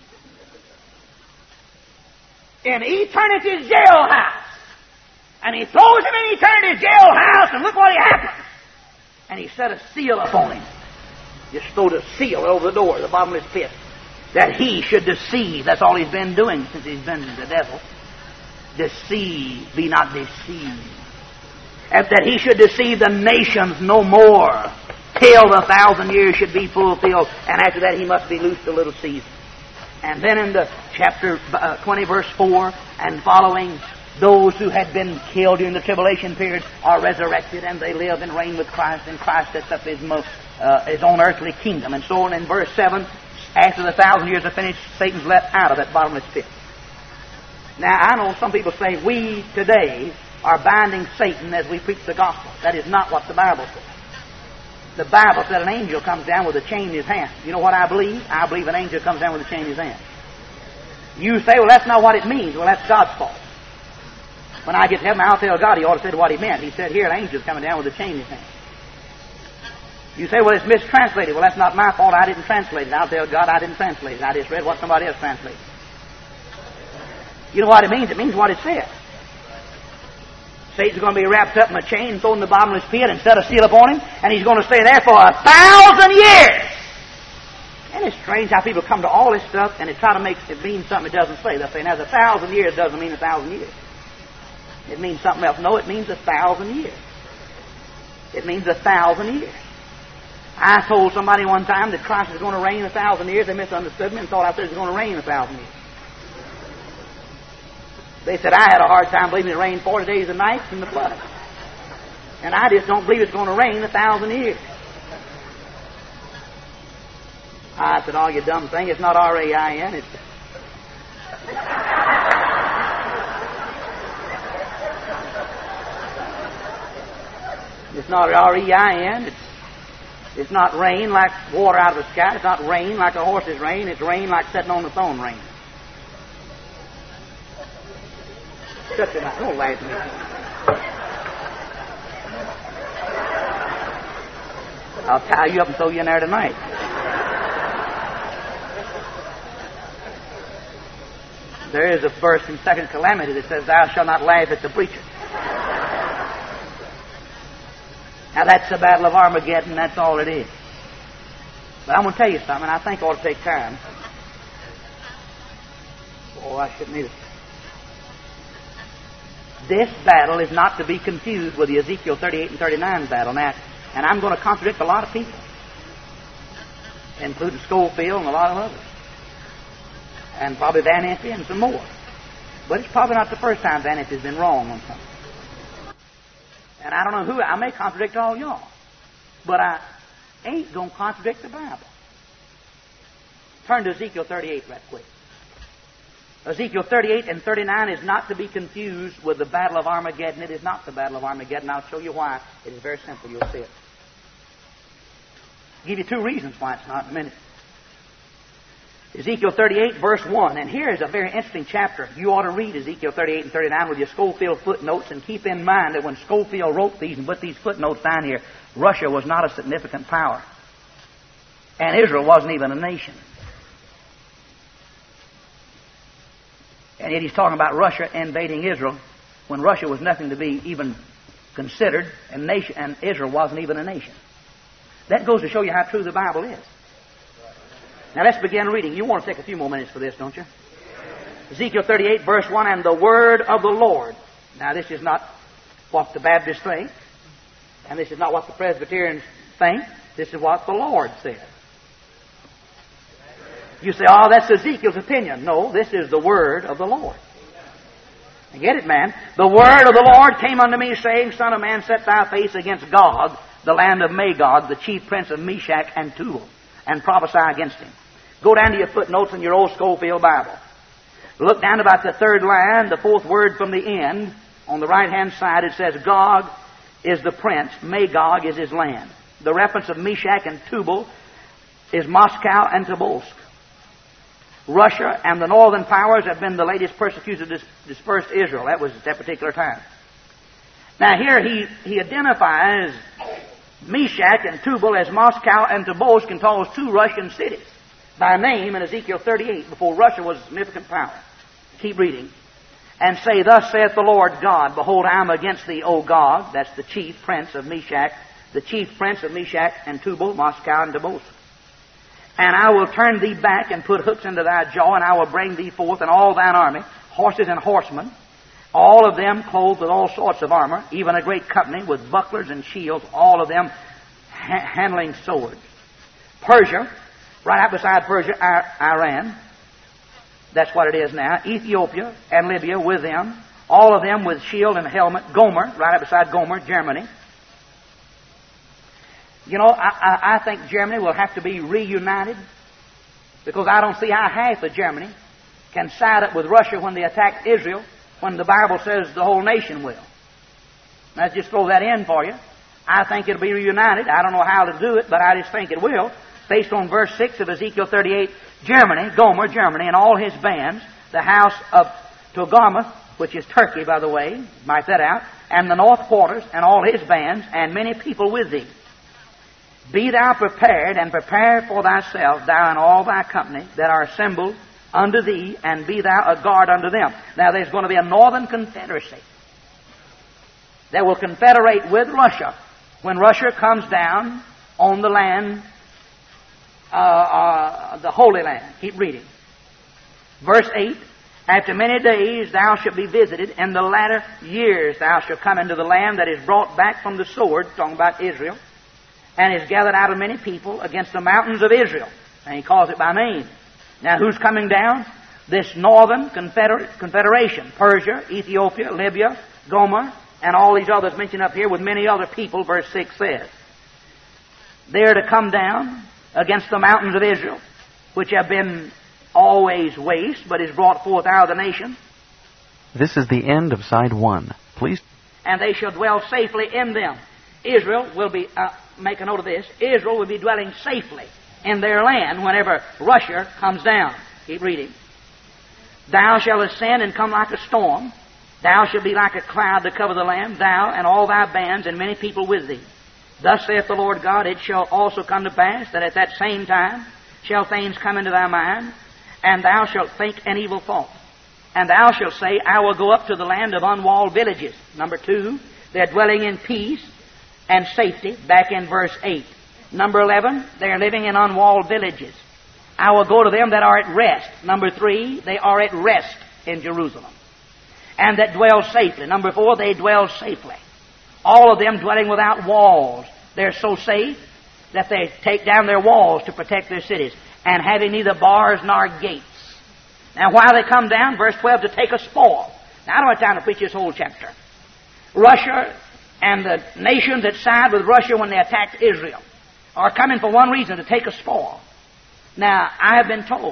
you? In eternity's jailhouse. And he throws him in eternity's jailhouse, and look what happens. And he set a seal upon him. Just throwed a seal over the door of the bottomless pit. That he should deceive. That's all he's been doing since he's been the devil. Deceive, be not deceived. And that he should deceive the nations no more, till the 1,000 years should be fulfilled, and after that he must be loosed a little season. And then in the chapter 20, verse 4 and following, those who had been killed during the tribulation period are resurrected, and they live and reign with Christ, and Christ sets up his own earthly kingdom. And so on in verse 7, after the 1,000 years are finished, Satan's let out of that bottomless pit. Now, I know some people say we today are binding Satan as we preach the gospel. That is not what the Bible says. The Bible said an angel comes down with a chain in his hand. You know what I believe? I believe an angel comes down with a chain in his hand. You say, well, that's not what it means. Well, that's God's fault. When I get to heaven, I'll tell God he ought to say what he meant. He said, here, an angel's coming down with a chain in his hand. You say, well, it's mistranslated. Well, that's not my fault. I didn't translate it. I'll tell God I didn't translate it. I just read what somebody else translated. You know what it means? It means what it says. Satan's going to be wrapped up in a chain and thrown in the bottomless pit and set a seal upon him, and he's going to stay there for 1,000 years. And it's strange how people come to all this stuff and they try to make it mean something it doesn't say. They'll say, now, 1,000 years doesn't mean 1,000 years. It means something else. No, it means 1,000 years. It means 1,000 years. I told somebody one time that Christ is going to reign 1,000 years. They misunderstood me and thought I said he was going to reign 1,000 years. They said I had a hard time believing it rained 40 days and nights in the flood. And I just don't believe it's going to rain 1,000 years. I said, oh, you dumb thing, it's not R-A-I-N, it's... It's not R-E-I-N, it's not rain like water out of the sky, it's not rain like a horse's rain, it's rain like sitting on the throne rain. Shut your mouth. Don't laugh at me. I'll tie you up and throw you in there tonight. There is a verse in 2 Calamity that says, thou shalt not laugh at the preacher. Now that's the battle of Armageddon, that's all it is. But I'm going to tell you something, I think it ought to take time. Oh, I shouldn't need it. This battle is not to be confused with the Ezekiel 38 and 39 battle. Now, and I'm going to contradict a lot of people, including Schofield and a lot of others, and probably Van Impe and some more. But it's probably not the first time Van Impe's been wrong on something. And I don't know who, I may contradict all y'all, but I ain't going to contradict the Bible. Turn to Ezekiel 38 right quick. Ezekiel 38 and 39 is not to be confused with the Battle of Armageddon. It is not the Battle of Armageddon. I'll show you why. It is very simple. You'll see it. I'll give you two reasons why it's not in a minute. Ezekiel 38, verse 1. And here is a very interesting chapter. You ought to read Ezekiel 38 and 39 with your Schofield footnotes, and keep in mind that when Schofield wrote these and put these footnotes down here, Russia was not a significant power. And Israel wasn't even a nation. And yet he's talking about Russia invading Israel when Russia was nothing to be even considered, and Israel wasn't even a nation. That goes to show you how true the Bible is. Now let's begin reading. You want to take a few more minutes for this, don't you? Ezekiel 38, verse 1, and the word of the Lord. Now this is not what the Baptists think, and this is not what the Presbyterians think. This is what the Lord said. You say, oh, that's Ezekiel's opinion. No, this is the word of the Lord. You get it, man? The word of the Lord came unto me, saying, Son of man, set thy face against Gog, the land of Magog, the chief prince of Meshach and Tubal, and prophesy against him. Go down to your footnotes in your old Schofield Bible. Look down about the third line, the fourth word from the end. On the right-hand side it says, Gog is the prince, Magog is his land. The reference of Meshach and Tubal is Moscow and Tobolsk. Russia and the northern powers have been the latest persecutors of dispersed Israel. That was at that particular time. Now here he identifies Meshach and Tubal as Moscow and Tobolsk, and calls two Russian cities by name in Ezekiel 38 before Russia was a significant power. Keep reading. And say, Thus saith the Lord God, Behold, I am against thee, O Gog, that's the chief prince of Meshach and Tubal, Moscow and Tobolsk. And I will turn thee back and put hooks into thy jaw, and I will bring thee forth and all thine army, horses and horsemen, all of them clothed with all sorts of armor, even a great company with bucklers and shields, all of them handling swords. Persia, right out beside Persia, Iran. That's what it is now. Ethiopia and Libya with them, all of them with shield and helmet. Gomer, right out beside Gomer, Germany. You know, I think Germany will have to be reunited, because I don't see how half of Germany can side up with Russia when they attack Israel, when the Bible says the whole nation will. Let's just throw that in for you. I think it'll be reunited. I don't know how to do it, but I just think it will. Based on verse 6 of Ezekiel 38, Germany, Gomer, Germany, and all his bands, the house of Togarmah, which is Turkey, by the way, mark that out, and the north quarters, and all his bands, and many people with thee. Be thou prepared, and prepare for thyself, thou and all thy company that are assembled unto thee, and be thou a guard unto them. Now there's going to be a northern confederacy that will confederate with Russia when Russia comes down on the land, the Holy Land. Keep reading. Verse 8, after many days thou shalt be visited, in the latter years thou shalt come into the land that is brought back from the sword, talking about Israel, and is gathered out of many people against the mountains of Israel. And he calls it by name. Now who's coming down? This northern confederation. Persia, Ethiopia, Libya, Gomer, and all these others mentioned up here with many other people, verse 6 says. They are to come down against the mountains of Israel, which have been always waste, but is brought forth out of the nation. This is the end of side 1. Please. And they shall dwell safely in them. Israel will be, make a note of this, Israel will be dwelling safely in their land whenever Russia comes down. Keep reading. Thou shalt ascend and come like a storm. Thou shalt be like a cloud to cover the land, thou and all thy bands and many people with thee. Thus saith the Lord God, it shall also come to pass that at that same time shall things come into thy mind, and thou shalt think an evil thought. And thou shalt say, I will go up to the land of unwalled villages. Number 2, they're dwelling in peace and safety, back in verse 8. Number 11, they're living in unwalled villages. I will go to them that are at rest. Number 3, they are at rest in Jerusalem, and that dwell safely. Number 4, they dwell safely. All of them dwelling without walls. They're so safe that they take down their walls to protect their cities, and having neither bars nor gates. Now why they come down, verse 12, to take a spoil. Now I don't have time to preach this whole chapter. Russia and the nations that side with Russia when they attacked Israel are coming for one reason, to take a spoil. Now, I have been told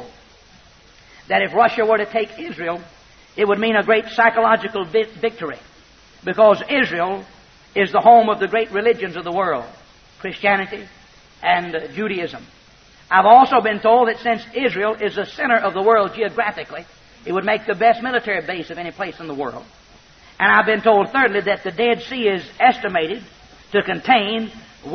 that if Russia were to take Israel, it would mean a great psychological victory, because Israel is the home of the great religions of the world, Christianity and Judaism. I've also been told that since Israel is the center of the world geographically, it would make the best military base of any place in the world. And I've been told, thirdly, that the Dead Sea is estimated to contain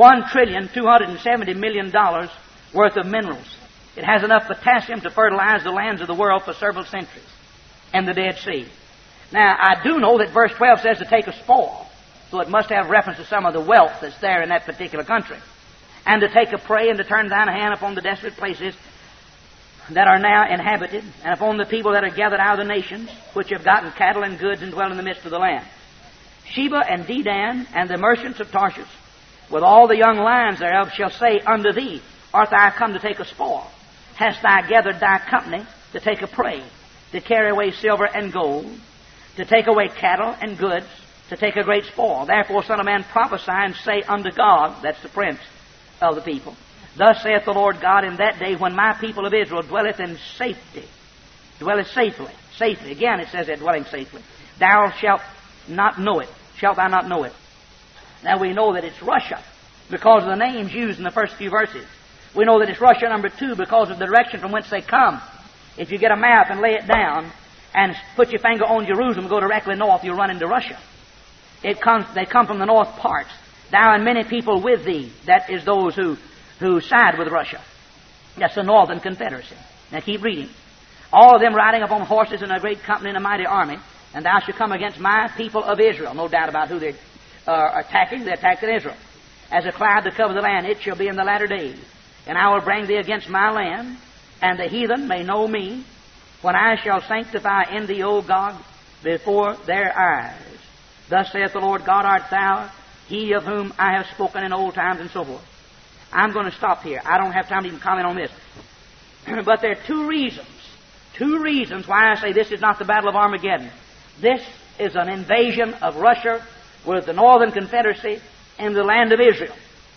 $1,270 million worth of minerals. It has enough potassium to fertilize the lands of the world for several centuries in the Dead Sea. Now, I do know that verse 12 says to take a spoil, so it must have reference to some of the wealth that's there in that particular country. And to take a prey and to turn thine hand upon the desolate places that are now inhabited, and upon the people that are gathered out of the nations, which have gotten cattle and goods and dwell in the midst of the land. Sheba and Dedan and the merchants of Tarshish, with all the young lions thereof, shall say unto thee, art thou come to take a spoil? Hast thou gathered thy company to take a prey, to carry away silver and gold, to take away cattle and goods, to take a great spoil? Therefore, Son of Man, prophesy and say unto God, that's the prince of the people, thus saith the Lord God, in that day when my people of Israel dwelleth in safety, dwelleth safely, safely, again it says they're dwelling safely, thou shalt not know it, shalt thou not know it. Now we know that it's Russia because of the names used in the first few verses. We know that it's Russia, number 2, because of the direction from whence they come. If you get a map and lay it down and put your finger on Jerusalem and go directly north, you'll run into Russia. They come from the north parts. Thou and many people with thee, that is those who side with Russia. That's the northern confederacy. Now keep reading. All of them riding upon horses in a great company and a mighty army, and thou shalt come against my people of Israel. No doubt about who they are attacking. They're attacking Israel. As a cloud to cover the land, it shall be in the latter days. And I will bring thee against my land, and the heathen may know me, when I shall sanctify in thee, O Gog, before their eyes. Thus saith the Lord God, art thou, he of whom I have spoken in old times, and so forth. I'm going to stop here. I don't have time to even comment on this. But there are two reasons why I say this is not the Battle of Armageddon. This is an invasion of Russia with the Northern Confederacy in the land of Israel.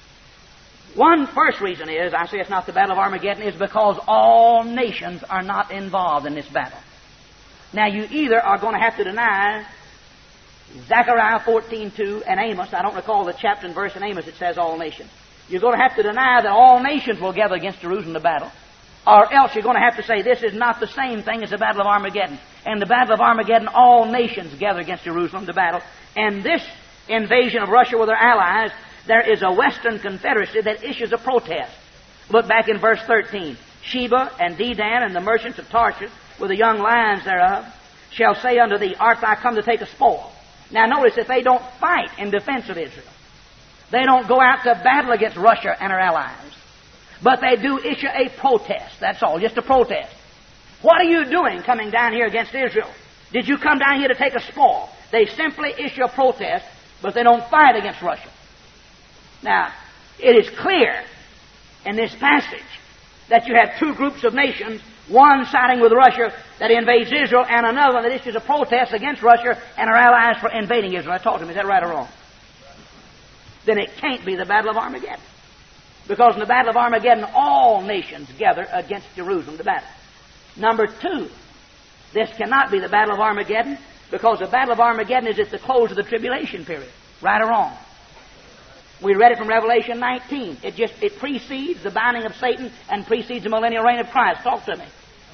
One first reason is, I say it's not the Battle of Armageddon, is because all nations are not involved in this battle. Now, you either are going to have to deny Zechariah 14:2 and Amos. I don't recall the chapter and verse in Amos that says all nations. You're going to have to deny that all nations will gather against Jerusalem to battle. Or else you're going to have to say this is not the same thing as the Battle of Armageddon. In the Battle of Armageddon, all nations gather against Jerusalem to battle. And this invasion of Russia with their allies, there is a Western Confederacy that issues a protest. Look back in verse 13. Sheba and Dedan and the merchants of Tarshish, with the young lions thereof, shall say unto thee, art thou come to take a spoil? Now notice that they don't fight in defense of Israel. They don't go out to battle against Russia and her allies. But they do issue a protest. That's all, just a protest. What are you doing coming down here against Israel? Did you come down here to take a spoil? They simply issue a protest, but they don't fight against Russia. Now, it is clear in this passage that you have two groups of nations, one siding with Russia that invades Israel, and another one that issues a protest against Russia and her allies for invading Israel. I talked to him, is that right or wrong? Then it can't be the Battle of Armageddon. Because in the Battle of Armageddon, all nations gather against Jerusalem to battle. Number two, this cannot be the Battle of Armageddon, because the Battle of Armageddon is at the close of the tribulation period. Right or wrong? We read it from Revelation 19. It precedes the binding of Satan and precedes the millennial reign of Christ. Talk to me.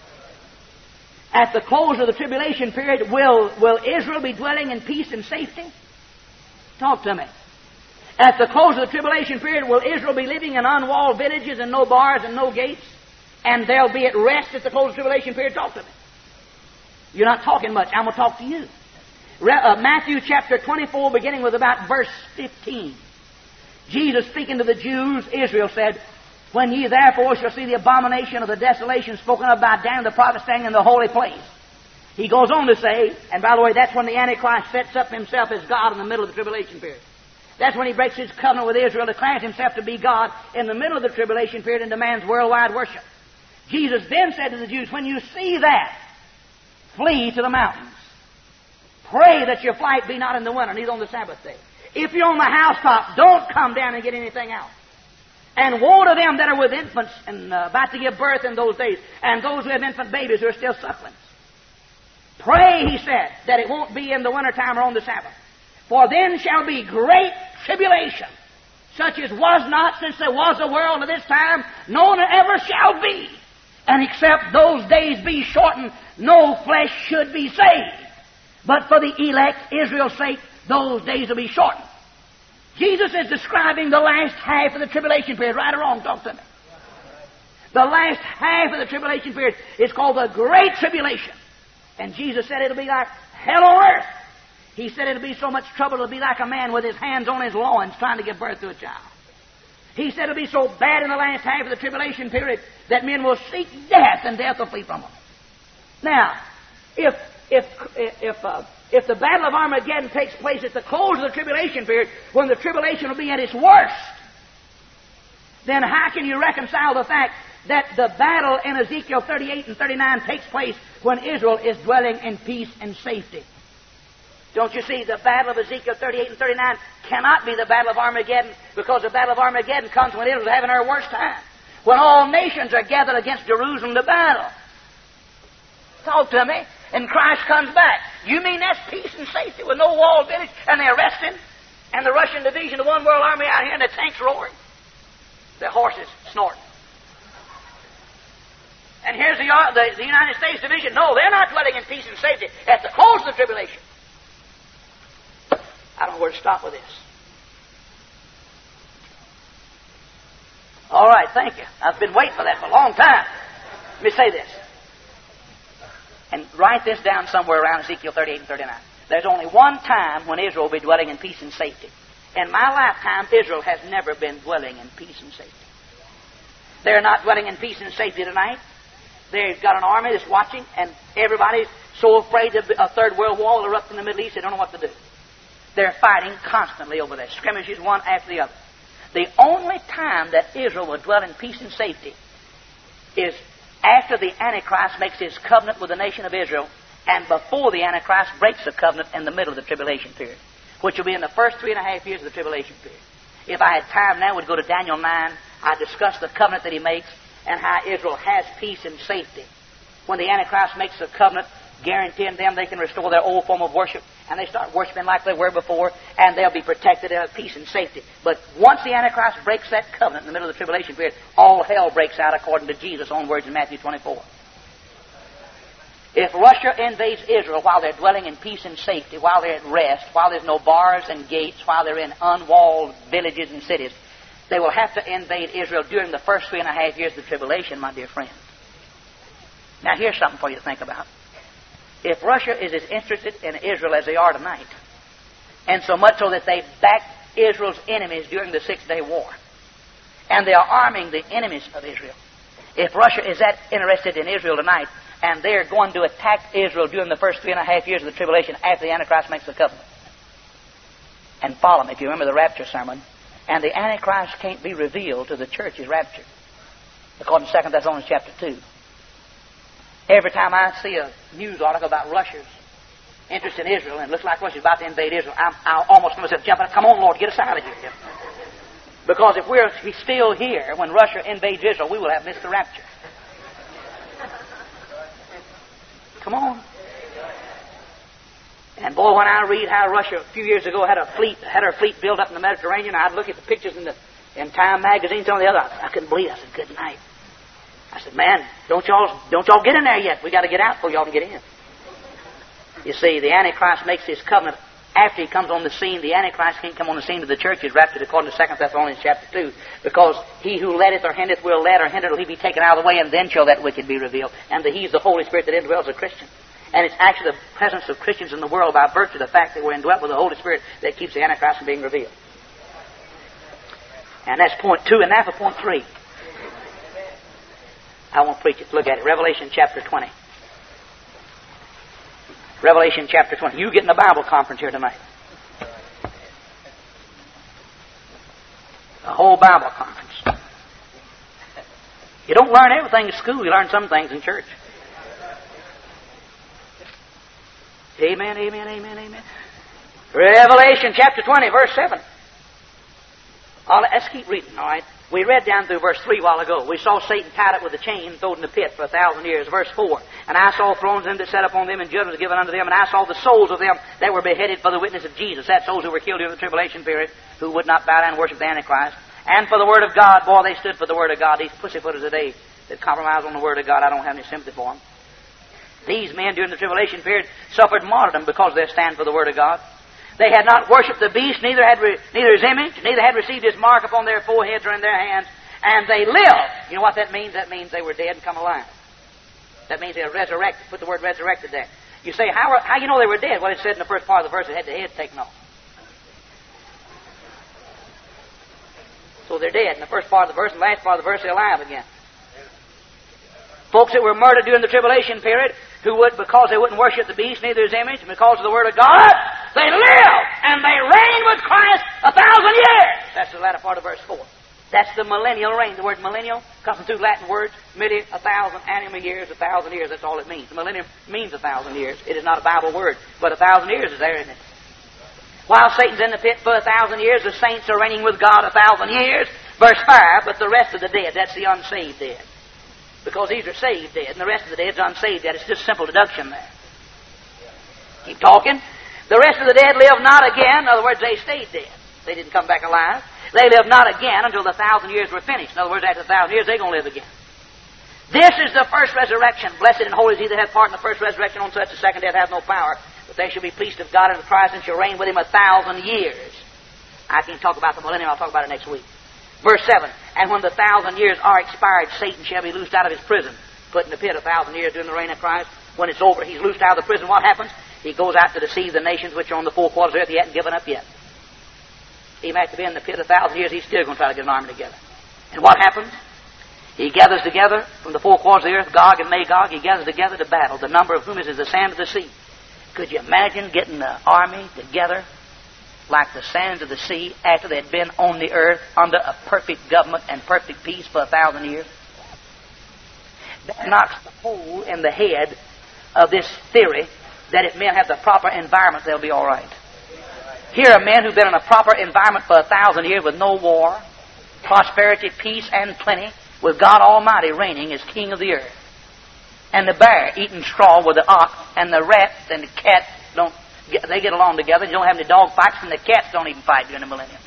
At the close of the tribulation period, will Israel be dwelling in peace and safety? Talk to me. At the close of the tribulation period, will Israel be living in unwalled villages and no bars and no gates? And they'll be at rest at the close of the tribulation period? Talk to me. You're not talking much. I'm going to talk to you. Matthew chapter 24, beginning with about verse 15. Jesus speaking to the Jews, Israel said, when ye therefore shall see the abomination of the desolation spoken of by Daniel the prophet standing in the holy place. He goes on to say, and by the way, that's when the Antichrist sets up himself as God in the middle of the tribulation period. That's when he breaks his covenant with Israel, declares himself to be God in the middle of the tribulation period and demands worldwide worship. Jesus then said to the Jews, when you see that, flee to the mountains. Pray that your flight be not in the winter, neither on the Sabbath day. If you're on the housetop, don't come down and get anything out. And woe to them that are with infants and about to give birth in those days, and those who have infant babies who are still sucklings. Pray, he said, that it won't be in the wintertime or on the Sabbath. For then shall be great tribulation, such as was not since there was a world to this time, nor ever shall be. And except those days be shortened, no flesh should be saved. But for the elect, Israel's sake, those days will be shortened. Jesus is describing the last half of the tribulation period. Right or wrong? Talk to me. The last half of the tribulation period is called the Great Tribulation. And Jesus said it'll be like hell on earth. He said it'll be so much trouble, it'll be like a man with his hands on his loins trying to give birth to a child. He said it'll be so bad in the last half of the tribulation period that men will seek death and death will flee from them. Now, if the Battle of Armageddon takes place at the close of the tribulation period, when the tribulation will be at its worst, then how can you reconcile the fact that the battle in Ezekiel 38 and 39 takes place when Israel is dwelling in peace and safety? Don't you see, the battle of Ezekiel 38 and 39 cannot be the battle of Armageddon, because the battle of Armageddon comes when Israel is having her worst time, when all nations are gathered against Jerusalem to battle. Talk to me. And Christ comes back. You mean that's peace and safety with no walled village, and they're resting, and the Russian division, the One World Army out here, and the tanks roaring, the horses snorting. And here's the United States division. No, they're not dwelling in peace and safety at the close of the tribulation. I don't know where to stop with this. All right, thank you. I've been waiting for that for a long time. Let me say this. And write this down somewhere around Ezekiel 38 and 39. There's only one time when Israel will be dwelling in peace and safety. In my lifetime, Israel has never been dwelling in peace and safety. They're not dwelling in peace and safety tonight. They've got an army that's watching, and everybody's so afraid that a third world war will erupt in the Middle East, they don't know what to do. They're fighting constantly over there, skirmishes one after the other. The only time that Israel will dwell in peace and safety is after the Antichrist makes his covenant with the nation of Israel, and before the Antichrist breaks the covenant in the middle of the tribulation period, which will be in the first 3.5 years of the tribulation period. If I had time now, we'd go to Daniel 9. I'd discuss the covenant that he makes and how Israel has peace and safety. When the Antichrist makes the covenant, guaranteeing them they can restore their old form of worship, and they start worshiping like they were before, and they'll be protected, they'll have peace and safety. But once the Antichrist breaks that covenant in the middle of the tribulation period, all hell breaks out according to Jesus' own words in Matthew 24. If Russia invades Israel while they're dwelling in peace and safety, while they're at rest, while there's no bars and gates, while they're in unwalled villages and cities, they will have to invade Israel during the first 3.5 years of the tribulation, my dear friend. Now here's something for you to think about. If Russia is as interested in Israel as they are tonight, and so much so that they backed Israel's enemies during the 6-day war, and they are arming the enemies of Israel, if Russia is that interested in Israel tonight, and they're going to attack Israel during the first 3.5 years of the tribulation after the Antichrist makes the covenant, and follow me if you remember the rapture sermon, and the Antichrist can't be revealed till the church is raptured, according to 2 Thessalonians chapter 2. Every time I see a news article about Russia's interest in Israel, and it looks like Russia's about to invade Israel, I'll almost find myself jumping up, come on, Lord, get us out of here. Because if we're still here when Russia invades Israel, we will have missed the rapture. Come on. And boy, when I read how Russia a few years ago had her fleet built up in the Mediterranean, I'd look at the pictures in Time magazine, some of the other. I couldn't believe it. I said, good night. I said, man, don't y'all get in there yet. We got to get out before y'all can get in. You see, the Antichrist makes his covenant after he comes on the scene. The Antichrist can't come on the scene to the church is raptured according to 2 Thessalonians chapter 2, because he who letteth or hindereth will let or hinder till he be taken out of the way, and then shall that wicked be revealed. And he's the Holy Spirit that indwells a Christian. And it's actually the presence of Christians in the world by virtue of the fact that we're indwelt with the Holy Spirit that keeps the Antichrist from being revealed. And that's point 2, and now for point 3. I won't preach it. Look at it. Revelation chapter 20. Revelation chapter 20. You get in a Bible conference here tonight. A whole Bible conference. You don't learn everything in school. You learn some things in church. Amen, amen, amen, amen. Revelation chapter 20, verse 7. Let's keep reading, all right? We read down through verse 3 a while ago. We saw Satan tied up with a chain, thrown in the pit for 1,000 years. Verse 4. And I saw thrones them that sat upon them, and judgment was given unto them. And I saw the souls of them that were beheaded for the witness of Jesus. That's souls who were killed during the tribulation period, who would not bow down and worship the Antichrist. And for the Word of God. Boy, they stood for the Word of God. These pussyfooters today that compromise on the Word of God, I don't have any sympathy for them. These men during the tribulation period suffered martyrdom because they stand for the Word of God. They had not worshipped the beast, neither his image, neither had received his mark upon their foreheads or in their hands, and they lived. You know what that means? That means they were dead and come alive. That means they were resurrected. Put the word resurrected there. You say, how you know they were dead? Well, it said in the first part of the verse they had the head taken off. So they're dead in the first part of the verse, and the last part of the verse they're alive again. Folks that were murdered during the tribulation period, who would, because they wouldn't worship the beast, neither his image, and because of the Word of God, they lived, and they reigned with Christ 1,000 years. That's the latter part of verse 4. That's the millennial reign. The word millennial comes from two Latin words, milli, 1,000, anima, years, 1,000 years. That's all it means. The millennium means 1,000 years. It is not a Bible word, but 1,000 years is there, isn't it? While Satan's in the pit for 1,000 years, the saints are reigning with God 1,000 years. Verse 5, but the rest of the dead, that's the unsaved dead. Because these are saved dead, and the rest of the dead is unsaved dead. It's just simple deduction there. Keep talking. The rest of the dead live not again. In other words, they stayed dead. They didn't come back alive. They live not again until the 1,000 years were finished. In other words, after 1,000 years, they're going to live again. This is the first resurrection. Blessed and holy is he that hath part in the first resurrection. On such the second death hath no power. But they shall be pleased of God and of Christ, and shall reign with him 1,000 years. I can't talk about the millennium. I'll talk about it next week. Verse 7, and when the 1,000 years are expired, Satan shall be loosed out of his prison, put in the pit 1,000 years during the reign of Christ. When it's over, he's loosed out of the prison. What happens? He goes out to deceive the nations which are on the four quarters of the earth. He hasn't given up yet. He might have to be in the pit 1,000 years. He's still going to try to get an army together. And what happens? He gathers together from the four quarters of the earth, Gog and Magog. He gathers together to battle, the number of whom is as the sand of the sea. Could you imagine getting the army together like the sands of the sea after they'd been on the earth under a perfect government and perfect peace for 1,000 years? That knocks the hole in the head of this theory that if men have the proper environment, they'll be all right. Here are men who've been in a proper environment for 1,000 years with no war, prosperity, peace, and plenty, with God Almighty reigning as King of the earth. And the bear eating straw with the ox, and the rat and the cat they get along together. You don't have any dog fights, and the cats don't even fight during the millennium.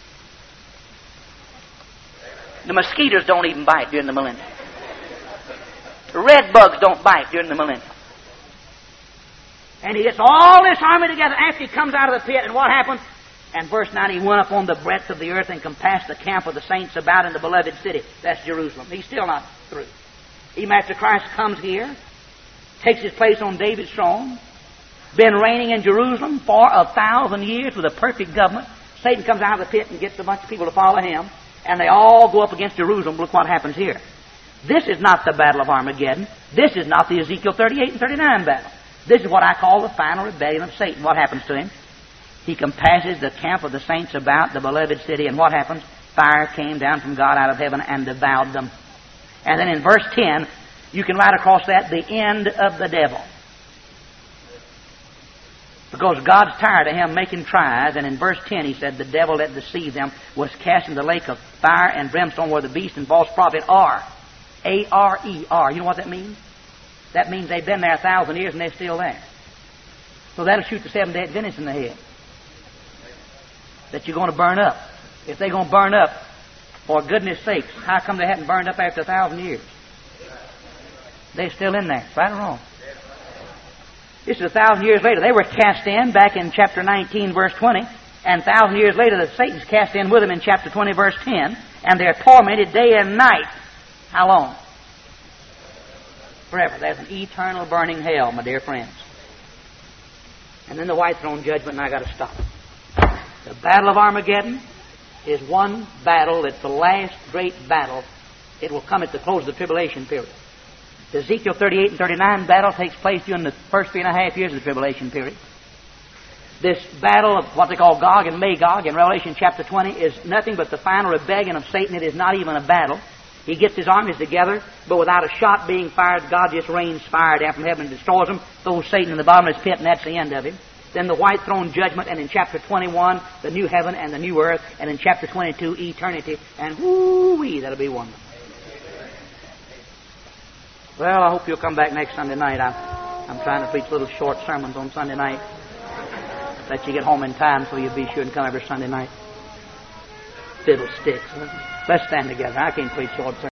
The mosquitoes don't even bite during the millennium. The red bugs don't bite during the millennium. And he gets all this army together after he comes out of the pit, and what happens? And verse 9, he went up on the breadth of the earth and compassed the camp of the saints about in the beloved city. That's Jerusalem. He's still not through. Even after Christ comes here, takes his place on David's throne, been reigning in Jerusalem for 1,000 years with a perfect government. Satan comes out of the pit and gets a bunch of people to follow him, and they all go up against Jerusalem. Look what happens here. This is not the battle of Armageddon. This is not the Ezekiel 38 and 39 battle. This is what I call the final rebellion of Satan. What happens to him? He compasses the camp of the saints about the beloved city, and what happens? Fire came down from God out of heaven and devoured them. And then in verse 10, you can write across that the end of the devil. Because God's tired of him making tries, and in verse 10 he said, the devil that deceived them was cast in the lake of fire and brimstone where the beast and false prophet are. A-R-E-R. You know what that means? That means they've been there 1,000 years and they're still there. So that'll shoot the Seventh-day Adventists in the head. That you're going to burn up. If they're going to burn up, for goodness sakes, how come they hadn't burned up after 1,000 years? They're still in there. Right or wrong? This is 1,000 years later. They were cast in back in chapter 19, verse 20. And 1,000 years later, the Satan's cast in with them in chapter 20, verse 10. And they're tormented day and night. How long? Forever. There's an eternal burning hell, my dear friends. And then the white throne judgment, and I got to stop. The battle of Armageddon is one battle. It's the last great battle. It will come at the close of the tribulation period. The Ezekiel 38 and 39 battle takes place during the first 3.5 years of the tribulation period. This battle of what they call Gog and Magog in Revelation chapter 20 is nothing but the final rebellion of Satan. It is not even a battle. He gets his armies together, but without a shot being fired, God just rains fire down from heaven and destroys him, throws Satan in the bottomless pit, and that's the end of him. Then the white throne judgment, and in chapter 21, the new heaven and the new earth, and in chapter 22, eternity, and whoo-wee, that'll be wonderful. Well, I hope you'll come back next Sunday night. I'm trying to preach little short sermons on Sunday night. Let you get home in time so you'll be sure and come every Sunday night. Fiddlesticks. Let's stand together. I can't preach short sermons.